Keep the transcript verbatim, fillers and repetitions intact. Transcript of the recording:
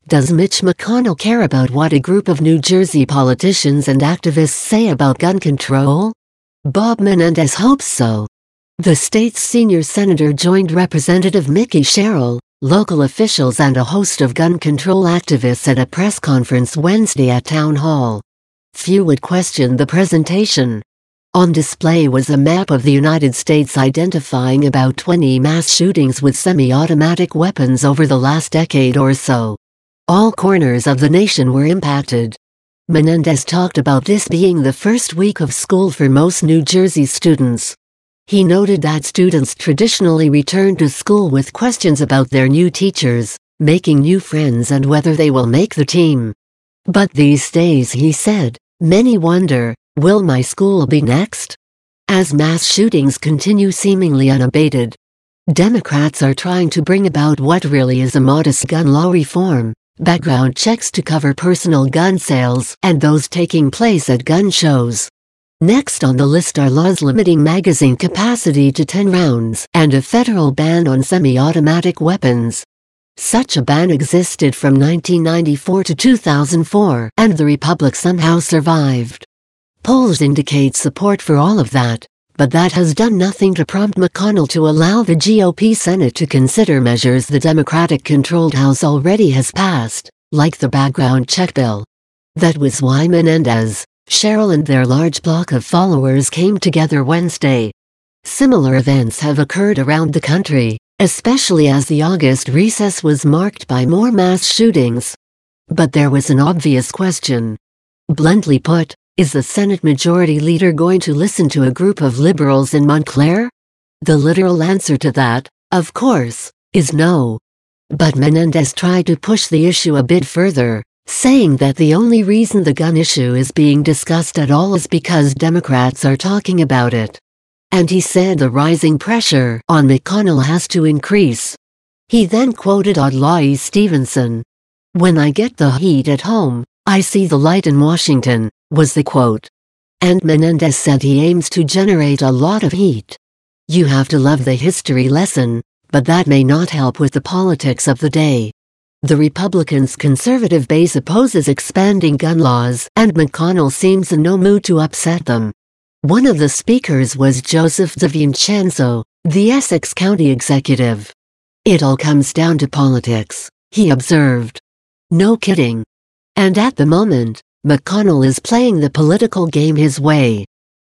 Does Mitch McConnell care about what a group of New Jersey politicians and activists say about gun control? Bob Menendez hopes so. The state's senior senator joined Representative Mickey Sherrill, local officials and a host of gun control activists at a press conference Wednesday at Town Hall. Few would question the presentation. On display was a map of the United States identifying about twenty mass shootings with semi-automatic weapons over the last decade or so. All corners of the nation were impacted. Menendez talked about this being the first week of school for most New Jersey students. He noted that students traditionally return to school with questions about their new teachers, making new friends and whether they will make the team. But these days, he said, many wonder, will my school be next? As mass shootings continue seemingly unabated, Democrats are trying to bring about what really is a modest gun law reform, background checks to cover personal gun sales and those taking place at gun shows. Next on the list are laws limiting magazine capacity to ten rounds and a federal ban on semi-automatic weapons. Such a ban existed from nineteen ninety-four to two thousand four, and the Republic somehow survived. Polls indicate support for all of that, but that has done nothing to prompt McConnell to allow the G O P Senate to consider measures the Democratic-controlled House already has passed, like the background check bill. That was why Menendez, Sherrill and their large block of followers came together Wednesday. Similar events have occurred around the country, especially as the August recess was marked by more mass shootings. But there was an obvious question. Bluntly put, is the Senate Majority Leader going to listen to a group of liberals in Montclair? The literal answer to that, of course, is no. But Menendez tried to push the issue a bit further, saying that the only reason the gun issue is being discussed at all is because Democrats are talking about it. And he said the rising pressure on McConnell has to increase. He then quoted Adlai Stevenson. "When I get the heat at home, I see the light in Washington," was the quote. And Menendez said he aims to generate a lot of heat. You have to love the history lesson, but that may not help with the politics of the day. The Republicans' conservative base opposes expanding gun laws, and McConnell seems in no mood to upset them. One of the speakers was Joseph DiVincenzo, the Essex County executive. "It all comes down to politics," he observed. No kidding. And at the moment, McConnell is playing the political game his way.